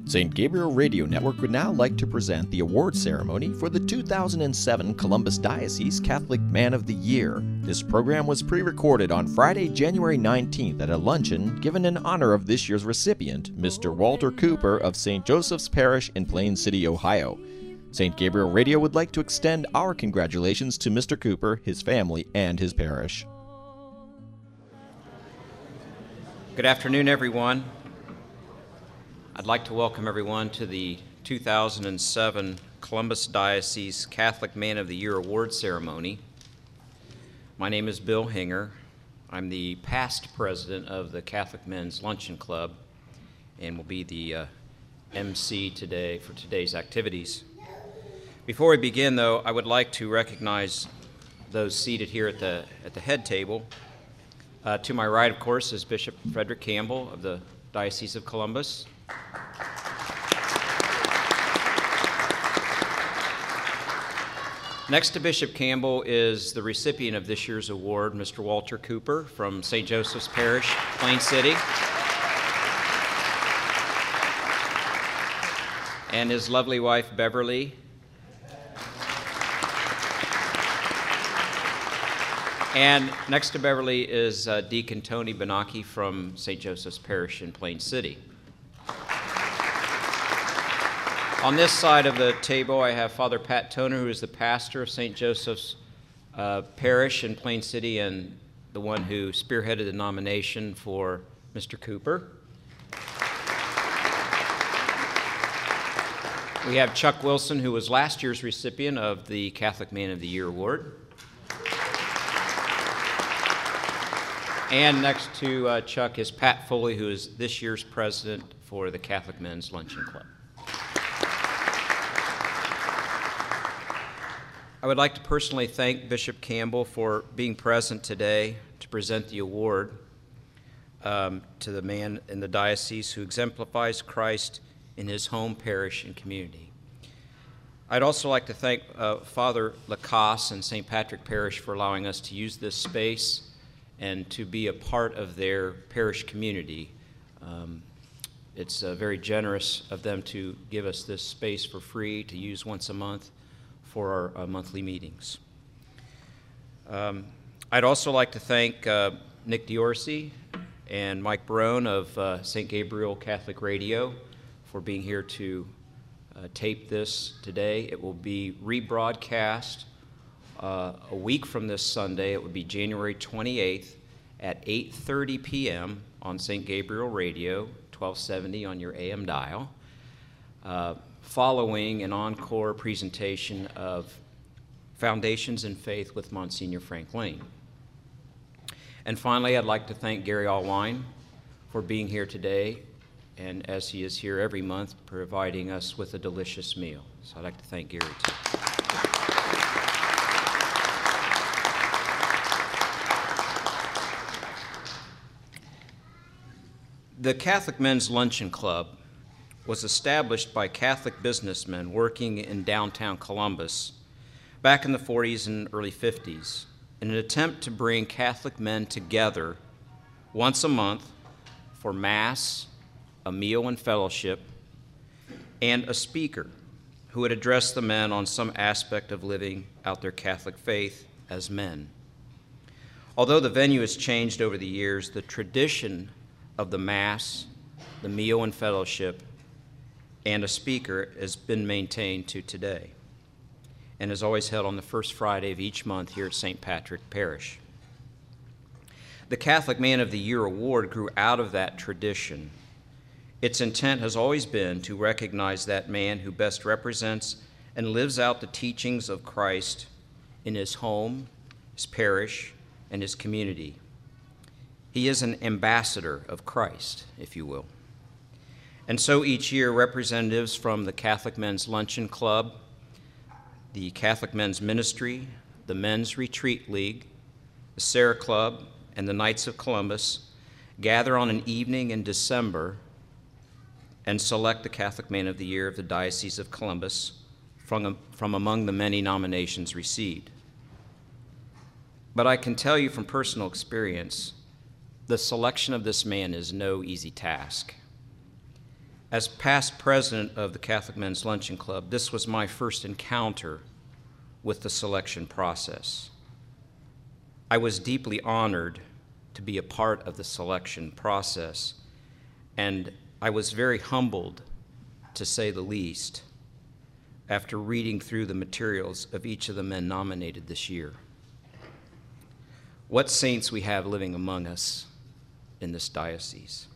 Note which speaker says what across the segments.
Speaker 1: St. Gabriel Radio Network would now like to present the award ceremony for the 2007 Columbus Diocese Catholic Man of the Year. This program was pre-recorded on Friday, January 19th at a luncheon given in honor of this year's recipient, Mr. Walter Cooper of St. Joseph's Parish in Plain City, Ohio. St. Gabriel Radio would like to extend our congratulations to Mr. Cooper, his family, and his parish.
Speaker 2: Good afternoon, everyone. I'd like to welcome everyone to the 2007 Columbus Diocese Catholic Man of the Year Award Ceremony. My name is Bill Hinger. I'm the past president of the Catholic Men's Luncheon Club and will be the MC today for today's activities. Before we begin, though, I would like to recognize those seated here at the head table. To my right, of course, is Bishop Frederick Campbell of the Diocese of Columbus. Next to Bishop Campbell is the recipient of this year's award, Mr. Walter Cooper from St. Joseph's Parish, Plain City, and his lovely wife, Beverly. And next to Beverly is Deacon Tony Benaki from St. Joseph's Parish in Plain City. On this side of the table, I have Father Pat Toner, who is the pastor of St. Joseph's Parish in Plain City and the one who spearheaded the nomination for Mr. Cooper. We have Chuck Wilson, who was last year's recipient of the Catholic Man of the Year Award. And next to Chuck is Pat Foley, who is this year's president for the Catholic Men's Luncheon Club. I would like to personally thank Bishop Campbell for being present today to present the award to the man in the diocese who exemplifies Christ in his home, parish, and community. I'd also like to thank Father Lacasse and St. Patrick Parish for allowing us to use this space and to be a part of their parish community. It's very generous of them to give us this space for free to use once a month for our monthly meetings. I'd also like to thank Nick Diorsi and Mike Barone of St. Gabriel Catholic Radio for being here to tape this today. It will be rebroadcast a week from this Sunday. It would be January 28th at 8:30 p.m. on St. Gabriel Radio, 1270 on your AM dial, following an encore presentation of Foundations in Faith with Monsignor Frank Lane. And finally, I'd like to thank Gary Allwine for being here today, and as he is here every month, providing us with a delicious meal. So I'd like to thank Gary too. The Catholic Men's Luncheon Club was established by Catholic businessmen working in downtown Columbus back in the 40s and early 50s in an attempt to bring Catholic men together once a month for Mass, a meal and fellowship, and a speaker who would address the men on some aspect of living out their Catholic faith as men. Although the venue has changed over the years, the tradition of the Mass, the meal and fellowship, and a speaker has been maintained to today and is always held on the first Friday of each month here at St. Patrick Parish. The Catholic Man of the Year Award grew out of that tradition. Its intent has always been to recognize that man who best represents and lives out the teachings of Christ in his home, his parish, and his community. He is an ambassador of Christ, if you will. And so each year, representatives from the Catholic Men's Luncheon Club, the Catholic Men's Ministry, the Men's Retreat League, the Sarah Club, and the Knights of Columbus gather on an evening in December and select the Catholic Man of the Year of the Diocese of Columbus from among the many nominations received. But I can tell you from personal experience, the selection of this man is no easy task. As past president of the Catholic Men's Luncheon Club, this was my first encounter with the selection process. I was deeply honored to be a part of the selection process, and I was very humbled, to say the least, after reading through the materials of each of the men nominated this year. What saints we have living among us in this diocese.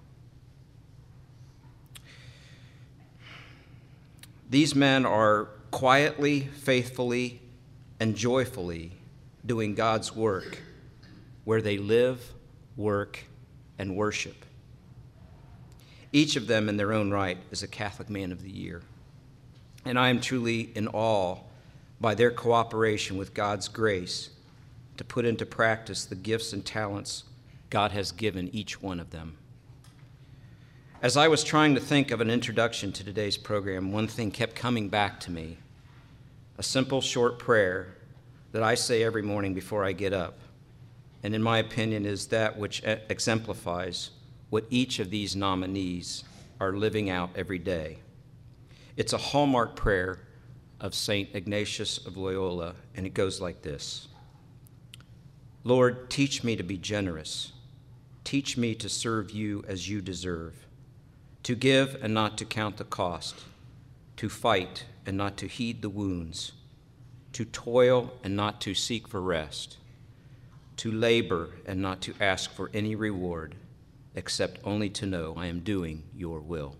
Speaker 2: These men are quietly, faithfully, and joyfully doing God's work where they live, work, and worship. Each of them in their own right is a Catholic Man of the Year. And I am truly in awe by their cooperation with God's grace to put into practice the gifts and talents God has given each one of them. As I was trying to think of an introduction to today's program, one thing kept coming back to me, a simple short prayer that I say every morning before I get up, and in my opinion is that which exemplifies what each of these nominees are living out every day. It's a hallmark prayer of St. Ignatius of Loyola, and it goes like this. Lord, teach me to be generous. Teach me to serve you as you deserve, to give and not to count the cost, to fight and not to heed the wounds, to toil and not to seek for rest, to labor and not to ask for any reward, except only to know I am doing your will.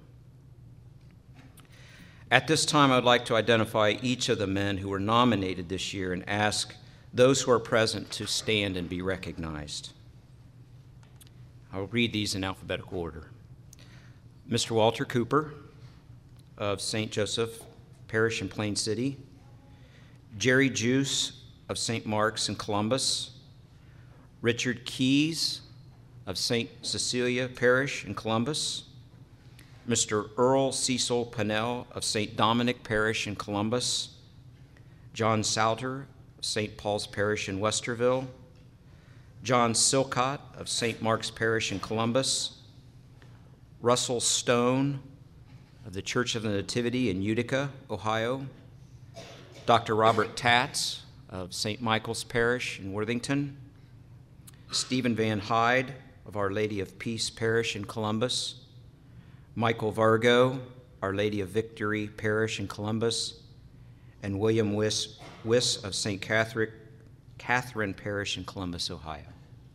Speaker 2: At this time, I would like to identify each of the men who were nominated this year and ask those who are present to stand and be recognized. I will read these in alphabetical order. Mr. Walter Cooper of St. Joseph Parish in Plain City, Jerry Juice of St. Mark's in Columbus, Richard Keys of St. Cecilia Parish in Columbus, Mr. Earl Cecil Pennell of St. Dominic Parish in Columbus, John Salter of St. Paul's Parish in Westerville, John Silcott of St. Mark's Parish in Columbus, Russell Stone of the Church of the Nativity in Utica, Ohio, Dr. Robert Tatz of St. Michael's Parish in Worthington, Stephen Van Hyde of Our Lady of Peace Parish in Columbus, Michael Vargo, Our Lady of Victory Parish in Columbus, and William Wiss of St. Catherine Parish in Columbus, Ohio.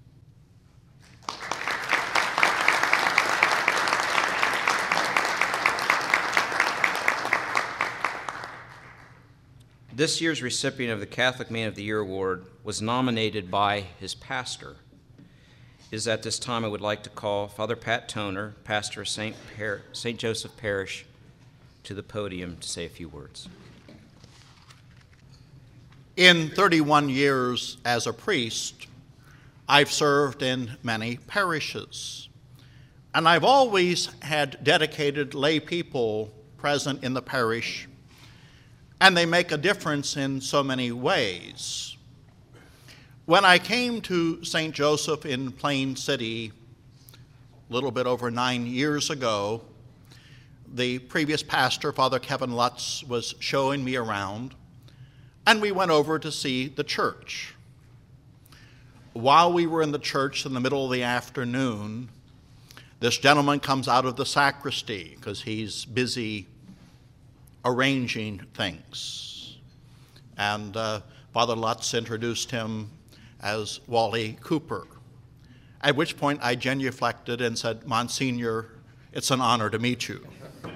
Speaker 2: This year's recipient of the Catholic Man of the Year Award was nominated by his pastor. It is at this time I would like to call Father Pat Toner, pastor of St. Joseph Parish, to the podium to say a few words.
Speaker 3: In 31 years as a priest, I've served in many parishes, and I've always had dedicated lay people present in the parish, and they make a difference in so many ways. When I came to St. Joseph in Plain City a little bit over 9 years ago, the previous pastor, Father Kevin Lutz, was showing me around, and we went over to see the church. While we were in the church in the middle of the afternoon, this gentleman comes out of the sacristy because he's busy arranging things. And Father Lutz introduced him as Wally Cooper, at which point I genuflected and said, Monsignor, it's an honor to meet you.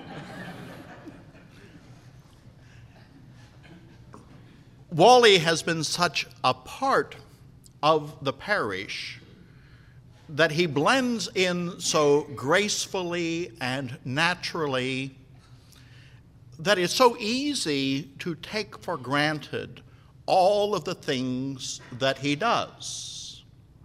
Speaker 3: Wally has been such a part of the parish that he blends in so gracefully and naturally that it's so easy to take for granted all of the things that he does.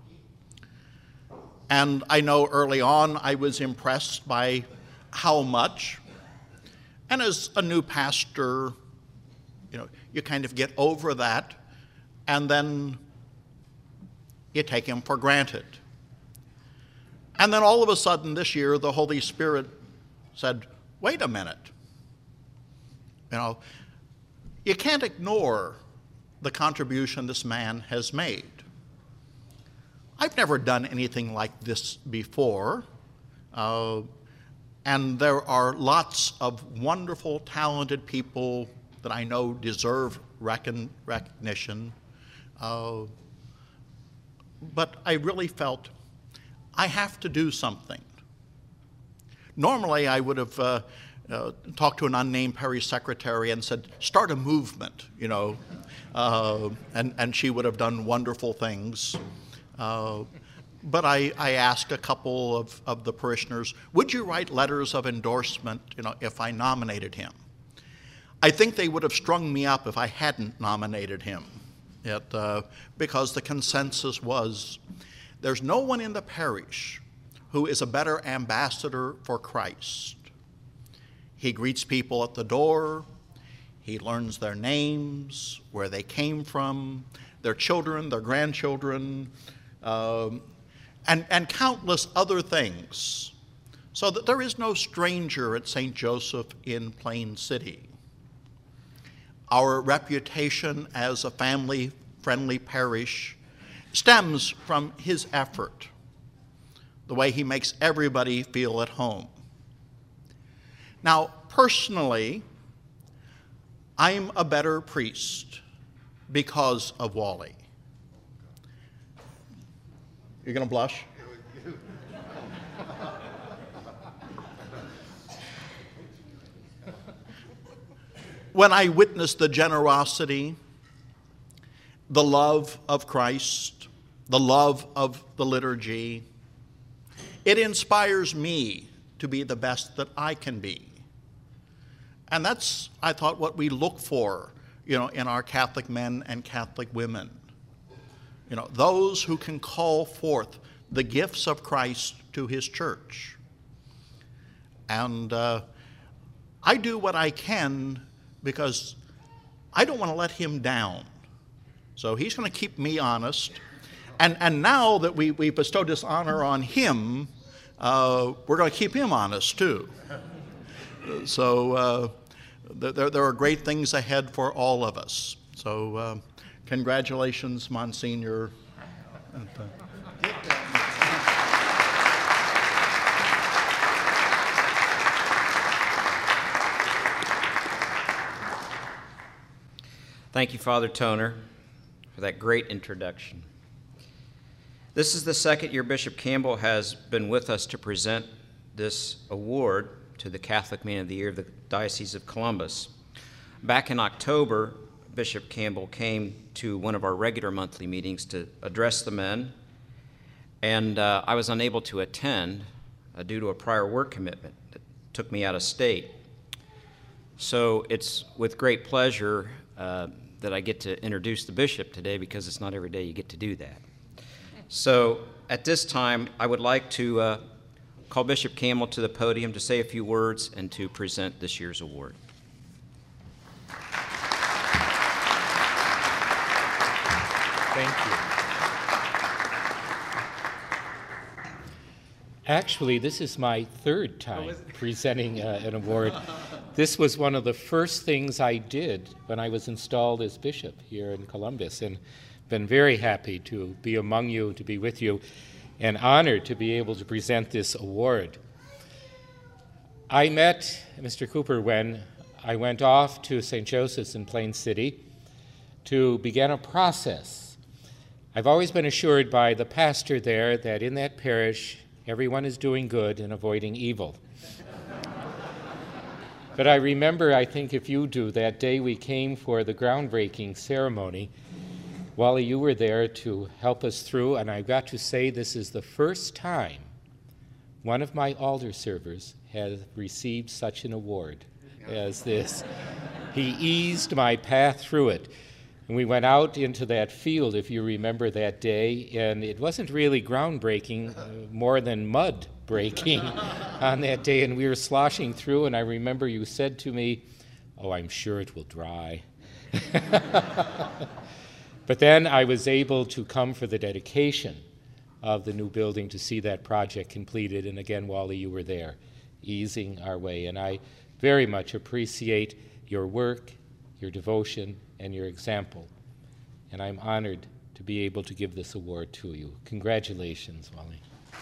Speaker 3: And I know early on I was impressed by how much, and as a new pastor, you kind of get over that, and then you take him for granted. And then all of a sudden this year, the Holy Spirit said, wait a minute. You know, you can't ignore the contribution this man has made. I've never done anything like this before, and there are lots of wonderful, talented people that I know deserve recognition, but I really felt I have to do something. Normally, I would have talked to an unnamed parish secretary and said, start a movement, you know, and she would have done wonderful things. But I asked a couple of the parishioners, would you write letters of endorsement, you know, if I nominated him? I think they would have strung me up if I hadn't nominated him, because the consensus was there's no one in the parish who is a better ambassador for Christ. He greets people at the door. He learns their names, where they came from, their children, their grandchildren, and countless other things, so that there is no stranger at St. Joseph in Plain City. Our reputation as a family-friendly parish stems from his effort, the way he makes everybody feel at home. Now, personally, I'm a better priest because of Wally. You're going to blush? When I witness the generosity, the love of Christ, the love of the liturgy, it inspires me to be the best that I can be. And that's, I thought, what we look for, you know, in our Catholic men and Catholic women. You know, those who can call forth the gifts of Christ to his church. And I do what I can because I don't want to let him down. So he's going to keep me honest. And now that we bestowed this honor on him, we're going to keep him honest too. So there are great things ahead for all of us. So congratulations, Monsignor.
Speaker 2: Thank you, Father Toner, for that great introduction. This is the second year Bishop Campbell has been with us to present this award to the Catholic Man of the Year of the Diocese of Columbus. Back in October, Bishop Campbell came to one of our regular monthly meetings to address the men, and I was unable to attend due to a prior work commitment that took me out of state. So it's with great pleasure that I get to introduce the bishop today, because it's not every day you get to do that. So at this time, I would like to call Bishop Campbell to the podium to say a few words and to present this year's award.
Speaker 4: Thank you. Actually, this is my third time presenting an award. This was one of the first things I did when I was installed as bishop here in Columbus, and been very happy to be among you, to be with you, and honored to be able to present this award. I met Mr. Cooper when I went off to St. Joseph's in Plain City to begin a process. I've always been assured by the pastor there that in that parish, everyone is doing good and avoiding evil. But I remember, I think if you do, that day we came for the groundbreaking ceremony. Wally, you were there to help us through, and I've got to say this is the first time one of my altar servers has received such an award as this. He eased my path through it. And we went out into that field, if you remember that day, and it wasn't really groundbreaking, more than mud breaking on that day, and we were sloshing through, and I remember you said to me, "Oh, I'm sure it will dry." But then I was able to come for the dedication of the new building to see that project completed, and again, Wally, you were there. easing our way. And I very much appreciate your work, your devotion, and your example. And I'm honored to be able to give this award to you. Congratulations, Wally.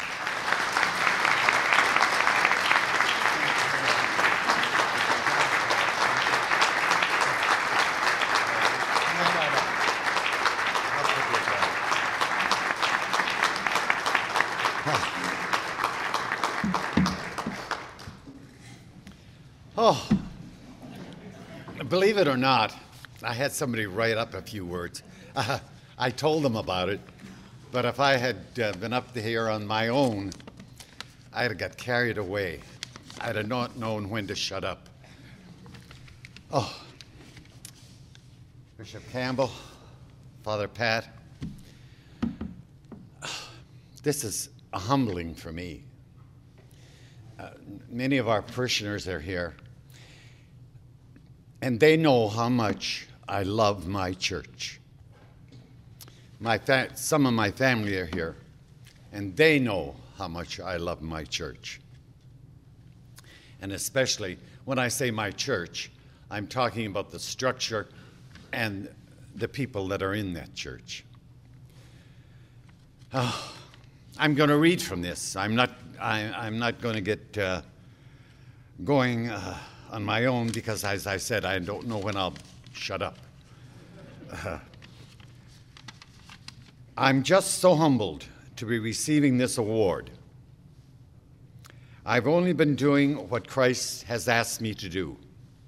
Speaker 5: Oh, believe it or not, I had somebody write up a few words. I told them about it, but if I had been up here on my own, I'd have got carried away. I'd have not known when to shut up. Oh, Bishop Campbell, Father Pat, this is humbling for me. Many of our parishioners are here, and they know how much I love my church. Some of my family are here, and they know how much I love my church. And especially when I say my church, I'm talking about the structure and the people that are in that church. I'm going to read from this. I'm not going to get going on my own because, as I said, I don't know when I'll shut up. I'm just so humbled to be receiving this award. I've only been doing what Christ has asked me to do.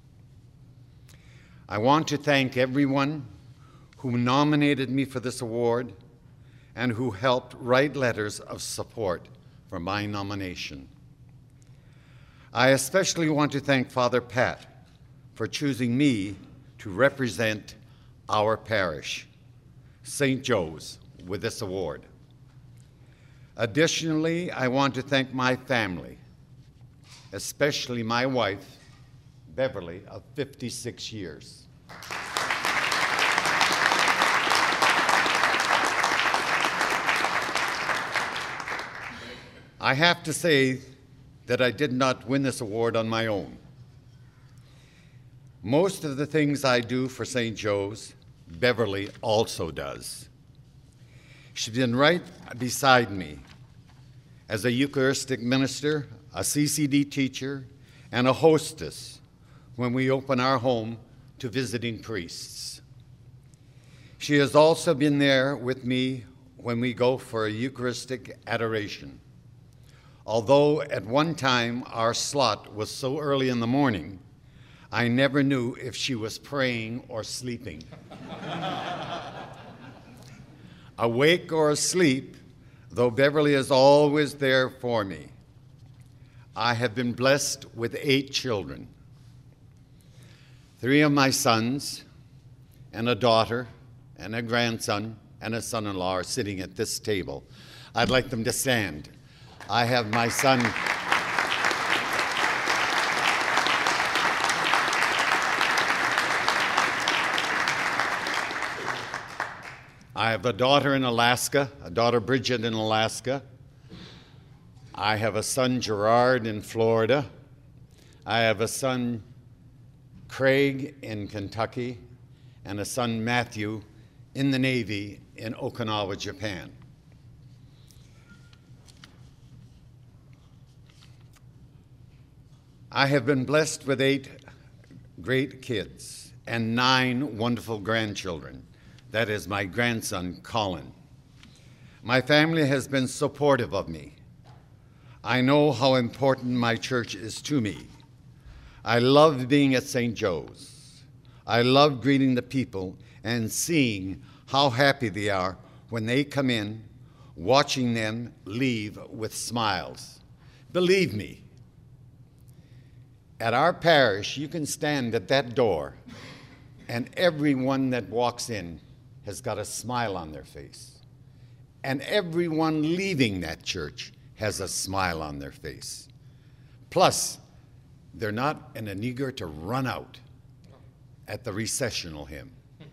Speaker 5: I want to thank everyone who nominated me for this award and who helped write letters of support for my nomination. I especially want to thank Father Pat for choosing me to represent our parish, St. Joe's, with this award. Additionally, I want to thank my family, especially my wife, Beverly, of 56 years. I have to say that I did not win this award on my own. Most of the things I do for St. Joe's, Beverly also does. She's been right beside me as a Eucharistic minister, a CCD teacher, and a hostess when we open our home to visiting priests. She has also been there with me when we go for a Eucharistic adoration. Although at one time our slot was so early in the morning, I never knew if she was praying or sleeping. Awake or asleep, though Beverly is always there for me. I have been blessed with 8 children. 3 of my sons, and a daughter, and a grandson, and a son-in-law are sitting at this table. I'd like them to stand. I have my son. I have a daughter in Alaska, a daughter Bridget in Alaska. I have a son Gerard in Florida. I have a son Craig in Kentucky, and a son Matthew in the Navy in Okinawa, Japan. I have been blessed with 8 great kids and 9 wonderful grandchildren. That is my grandson, Colin. My family has been supportive of me. I know how important my church is to me. I love being at St. Joe's. I love greeting the people and seeing how happy they are when they come in, watching them leave with smiles. Believe me, at our parish, you can stand at that door, and everyone that walks in has got a smile on their face. And everyone leaving that church has a smile on their face. Plus, they're not in an eager to run out at the recessional hymn.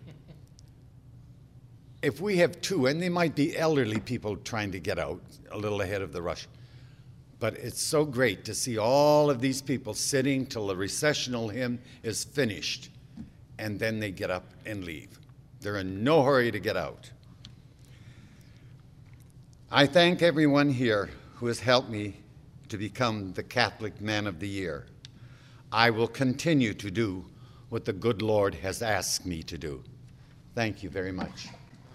Speaker 5: If we have 2, and they might be elderly people trying to get out a little ahead of the rush, But it's so great to see all of these people sitting till the recessional hymn is finished, and then they get up and leave. They're in no hurry to get out. I thank everyone here who has helped me to become the Catholic Man of the Year. I will continue to do what the good Lord has asked me to do. Thank you very much.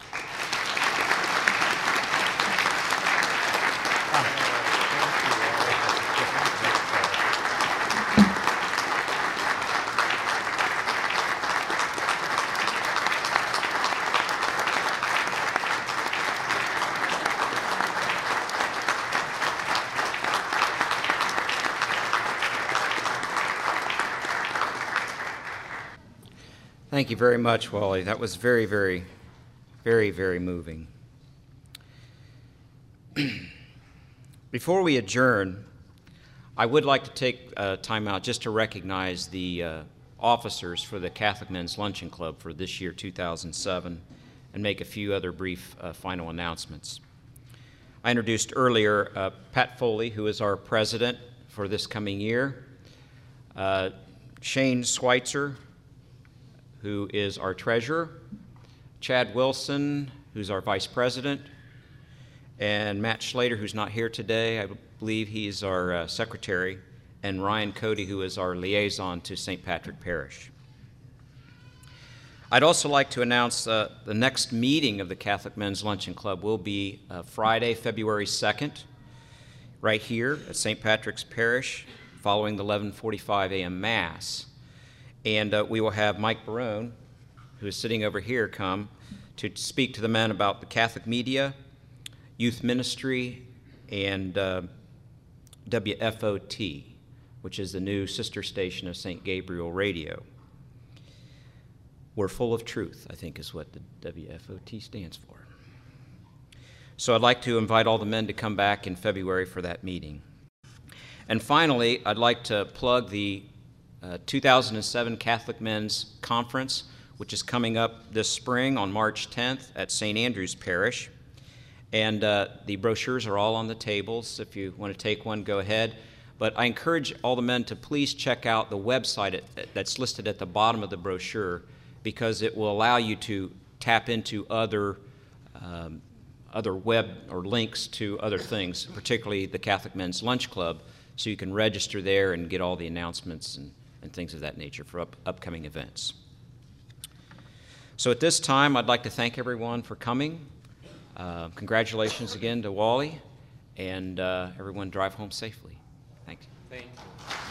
Speaker 2: Thank you very much, Wally. That was very, very, very, very moving. Before we adjourn, I would like to take time out just to recognize the officers for the Catholic Men's Luncheon Club for this year, 2007, and make a few other brief final announcements. I introduced earlier Pat Foley, who is our president for this coming year, Shane Schweitzer, who is our treasurer, Chad Wilson, who's our vice president, and Matt Schlater, who's not here today. I believe he's our secretary, and Ryan Cody, who is our liaison to St. Patrick Parish. I'd also like to announce the next meeting of the Catholic Men's Luncheon Club will be Friday, February 2nd, right here at St. Patrick's Parish, following the 11:45 a.m. Mass. And we will have Mike Barone, who is sitting over here, come to speak to the men about the Catholic media, youth ministry, and WFOT, which is the new sister station of St. Gabriel Radio. We're full of truth, I think is what the WFOT stands for. So I'd like to invite all the men to come back in February for that meeting. And finally, I'd like to plug the 2007 Catholic Men's Conference, which is coming up this spring on March 10th at St. Andrew's Parish. And the brochures are all on the tables. If you want to take one, go ahead. But I encourage all the men to please check out the website that's listed at the bottom of the brochure, because it will allow you to tap into other web or links to other things, particularly the Catholic Men's Lunch Club, so you can register there and get all the announcements and things of that nature for upcoming events. So at this time, I'd like to thank everyone for coming. Congratulations again to Wally, and everyone drive home safely. Thanks.
Speaker 4: Thank you.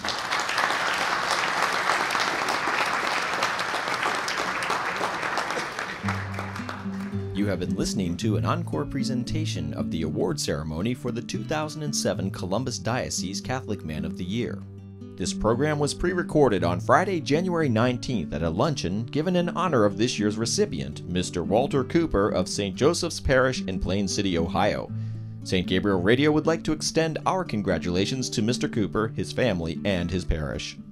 Speaker 1: You have been listening to an encore presentation of the award ceremony for the 2007 Columbus Diocese Catholic Man of the Year. This program was pre-recorded on Friday, January 19th at a luncheon given in honor of this year's recipient, Mr. Walter Cooper of St. Joseph's Parish in Plain City, Ohio. St. Gabriel Radio would like to extend our congratulations to Mr. Cooper, his family, and his parish.